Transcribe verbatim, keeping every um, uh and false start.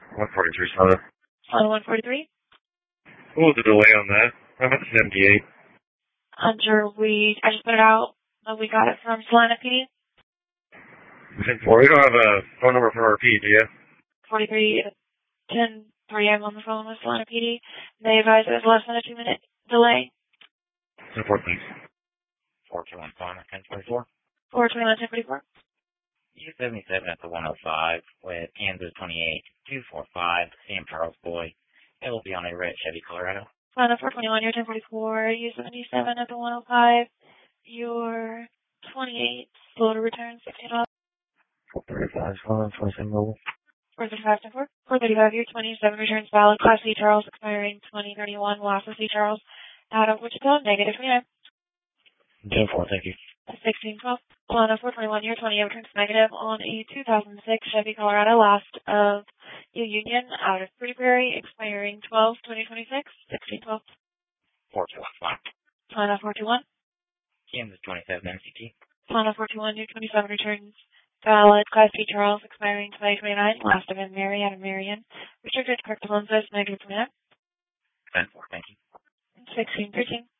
one forty-three, Solid. On one forty-three? What was the delay on that? How about seventy-eight? I'm sure we, I just put it out. Uh, we got it from Salina P D. ten four. We don't have a phone number for our P, do you? forty-three ten three. I'm on the phone with Salina P D. They advise there's less than a two minute delay. ten four, thanks. four two one Salina, ten forty-four. four twenty-one, ten forty-four. U seventy-seven at the one oh five with Kansas twenty-eight two forty-five, Sam Charles Boy. It will be on a red Chevy Colorado. Salina four twenty-one, you're ten forty-four. U seventy-seven at the one oh five. You're twenty-eight. Slow to return, sixteen dollars. four thirty-five, Solid, twenty-seven mobile. four thirty-five, ten four. four thirty-five, you're twenty-seven. Returns valid. Class C Charles expiring twenty thirty-one. Loss of C Charles out of Wichita. Negative twenty-nine. ten four, thank you. sixteen twelve. Solana four twenty-one, year twenty, returns negative on a two thousand six Chevy Colorado, last of U Union, out of Pretty Prairie, expiring twelve twenty twenty-six. sixteen twelve. four two one Solana. Solana four twenty-one. Kansas twenty-seven M C T. Solana four twenty-one, year twenty-seven, returns valid. Class B Charles, expiring twenty twenty-nine, last of in Mary, out of Marion. Restricted correct Alonso, negative twenty-nine. ten four, thank you. sixteen thirteen.